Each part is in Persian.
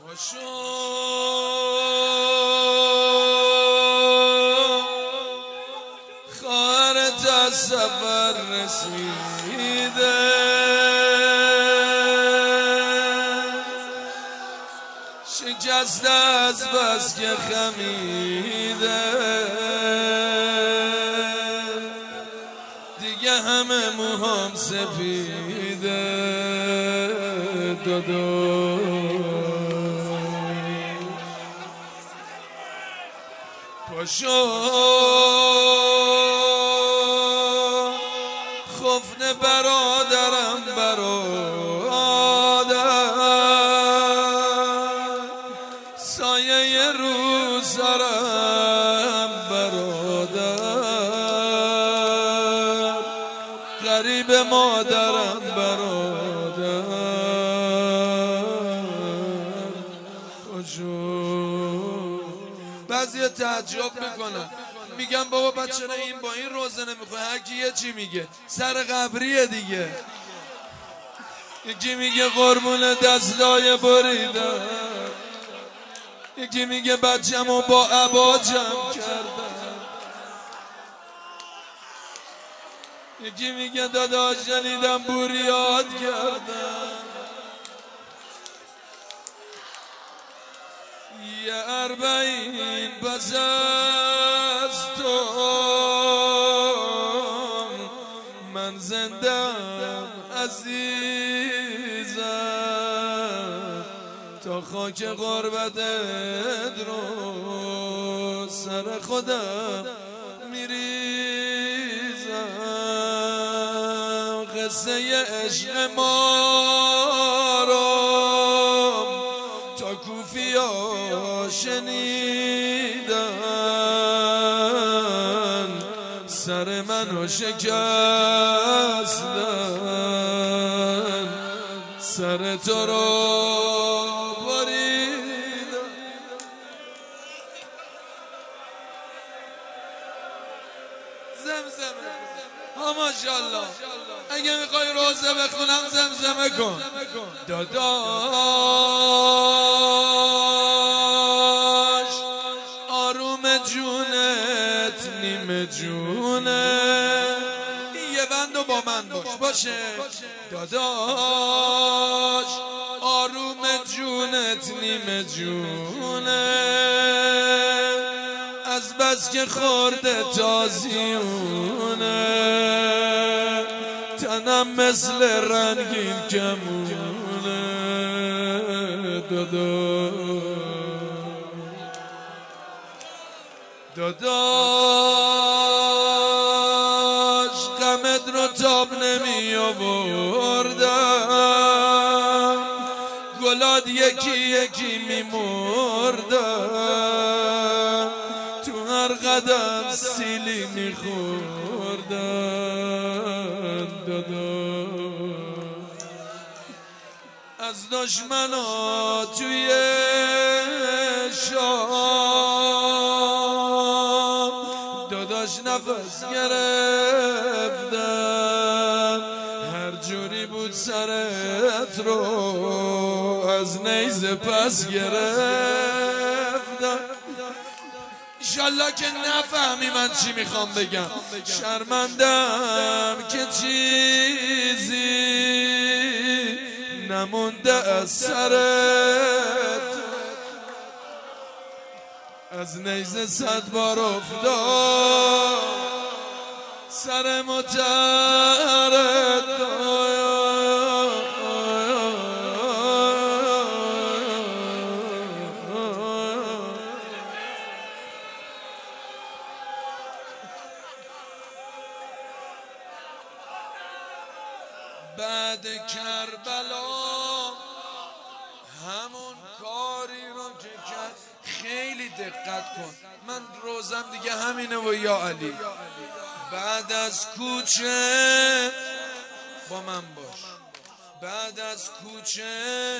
خواهرت از سفر رسیده، شکسته از بس که خمیده، دیگه همه موهام سپیده. پاشو خفن برادرم برادر، سایه رو سرم برادر، غریب مادرم برادر. بعضی تعجب میکنن، میگن بابا بچه چرا این با این روزه نمیخواه؟ هر کی یه چی میگه، سر قبریه دیگه. یکی میگه قربون دستای بریدم، یکی میگه بچه‌مو با عبا جمع کردم، یکی میگه داداش شنیدم بوریاد کردم. یه اربعین پس از تو من زندم عزیزم، تا خاک غربتت رو سر خودم میریزم. قصه عشق ما رو تا کوفیا شنیدن، سر منو شکستن، سر تو رو بریدن. زمزمه ها ماشاءالله. اگه میخوای روزه بخونم زمزمه کن. داداش آروم جونت نیمه جونه، یه بندو با من باشه. داداش آروم جونت نیمه جونه، از بس که خورده تازیونه، تنم مثل رنگین کمونه. داداش غمت رو تاب نمی آوردم، گلاد یکی یکی می مردم، تو هر قدم سیلی می خوردم. از دشمنا توی شام داداش نفس گرفتم، هر جوری بود سرت رو از نیزه پس گرفتم. انشالله که نفهمی من چی میخوام بگم، شرمندم که چیزی نمونده از سرت، از نیزه 100 بار افتاد سر مترد. بعد کربلا همون کاری رو که کرد، خیلی دقت کن، من روزم دیگه همینه و یا علی. بعد از کوچه با من باش، بعد از کوچه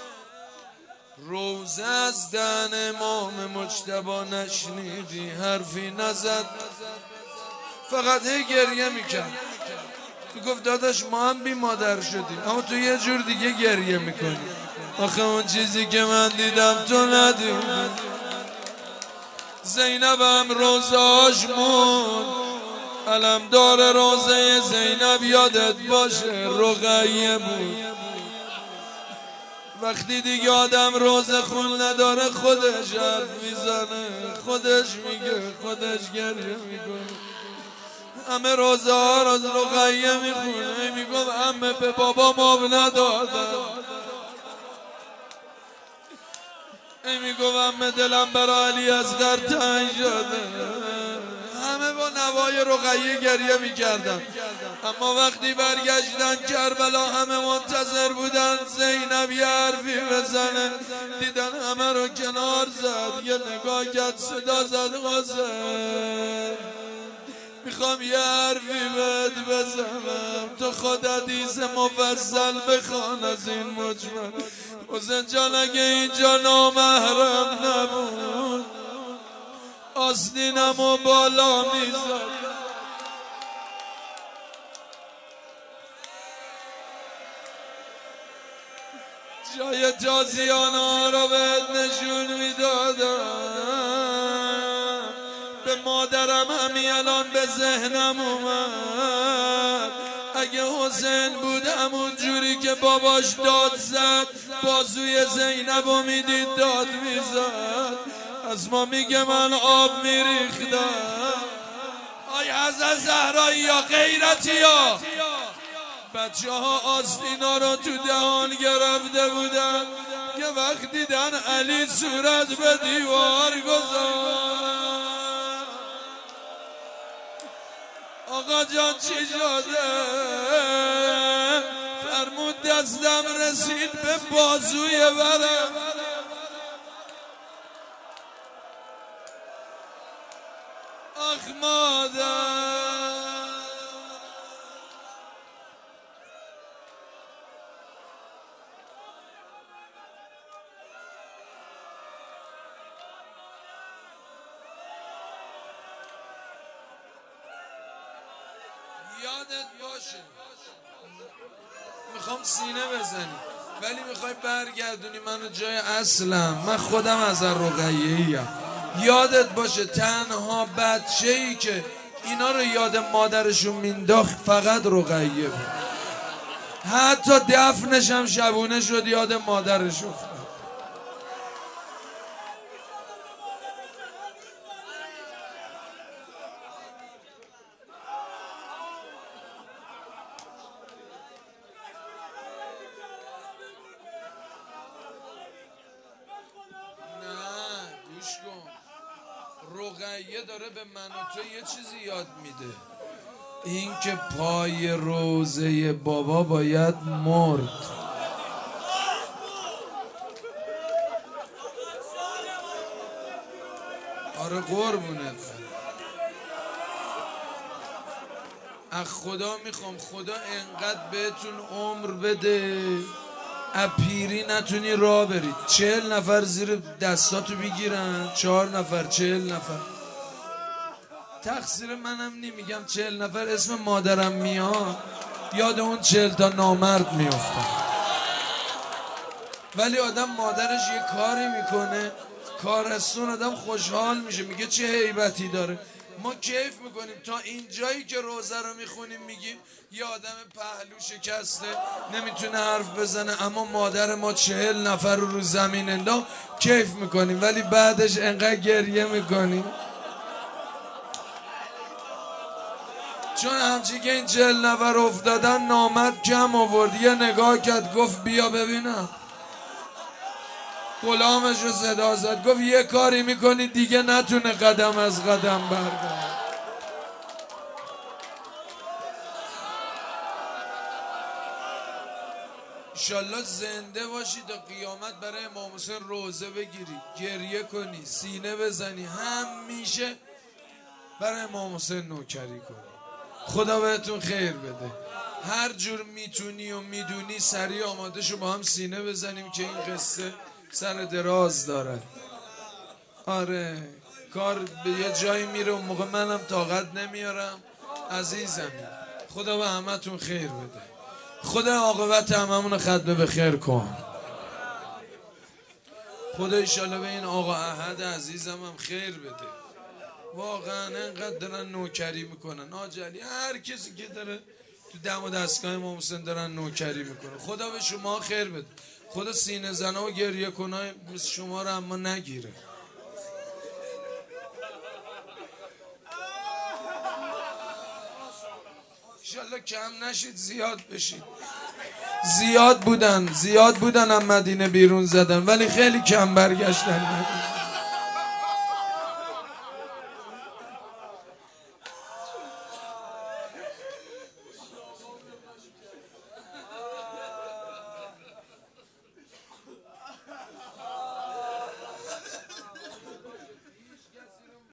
روزه از دهن امام مجتبی نشنیدی، حرفی نزد، فقط هی گریه میکرد. میگفت داداش ما هم بی مادر شدیم، اما تو یه جور دیگه گریه میکنی. آخه اون چیزی که من دیدم تو ندیدی. زینبم روزاش موند، علمدار روزه زینب یادت باشه رقیه بود. وقتی دیگه آدم روزه خون نداره خودش حرف میزنه، خودش میگه، خودش گریه میکنه. همه روزه ها رو رقیه میخونه، میگم همه به بابا ماب ندادم، میگم همه دلم برای علی اصغر تنگ شده. همه با نوای رقیه گریه میکردن. اما وقتی برگشتن کربلا همه منتظر بودن زینب یه حرفی بزنه. دیدن همه رو کنار زد، یه نگاه کرد صدا زد حسین میخوام یه حرفی بهت بزنم، تو خود حدیث مفصل بخوان از این مجمل. حسین جان اگه اینجا نامحرم نبود آستینم و بالا میزد. جای تازیانه رو بهت نشون میدادم. به مادرم همین الان به ذهنم اومد، اگه حسین بود همون جوری که باباش داد زد بازوی زینب رو میدید داد میزد. از ما میگه من آب میریختم. آی حضرت زهرایی یا غیرتی ها، بچه ها آستینا رو تو دهان گرفته بودن که وقت دیدن علی صورت به دیوار گذاشت. آقا جان چی شده؟ فرمود دستم رسید به بازوی ورم. آخ مادر، یادت باشه میخوام سینه بزنی ولی میخوای برگردونی منو جای اصلم. من خودم از رقیه‌ایم. یادت باشه تنها بچه‌ای که اینا رو یاد مادرشون مینداخت فقط رقیه بود. حتی دفنش هم شبونه شد یاد مادرش افتاد. رقیه داره به من و تو یه چیزی یاد میده، این که پای روزه بابا باید مرد. آره قربونت، از خدا میخوام خدا انقدر بهتون عمر بده اپیری نتونی راه برید. 40 نفر زیر دستاتو بگیرن، 4 نفر 40 نفر. تقصیر منم نمیگم 40 نفر اسم مادرم میاد یاد اون 40 تا نامرد میفتم. ولی آدم مادرش یه کاری میکنه کارستون آدم خوشحال میشه، میگه چه هیبتی داره. ما کیف میکنیم تا اینجایی که روزه رو میخونیم میگیم یه آدم پهلو شکسته نمیتونه حرف بزنه، اما مادر ما 40 نفر رو زمین انداخت کیف میکنیم، ولی بعدش انقدر گریه میکنیم چون همچی که این 40 نفر افتادن نامرد کم آورد. یه نگاه کرد گفت بیا ببینم، غلامش رو صدا زد گفت یه کاری میکنی دیگه نتونه قدم از قدم برداره. انشالله زنده باشی تا قیامت برای امام حسین روزه بگیری، گریه کنی، سینه بزنی، همیشه برای امام حسین نوکری کنی. خدا بهتون خیر بده. هر جور میتونی و میدونی سریع آماده شو با هم سینه بزنیم که این قصه سر دراز داره. آره کار به یه جایی میره اون موقع منم طاقت نمیارم. عزیزم خدا به همتون خیر بده. خدا عاقبت هممون ختم به خیر کن. خدا ایشالله به این آقا احد عزیزم هم خیر بده. واقعا انقدر دارن نوکری میکنن آجلی، هر کسی که داره تو دم و دستگاه امام حسین دارن نوکری میکنن. خدا به شما خیر بده، خدا سینه زنا و گریه کنای مثل شما رو اما نگیره. انشالله کم نشید زیاد بشید. زیاد بودن هم مدینه بیرون زدن ولی خیلی کم برگشتن.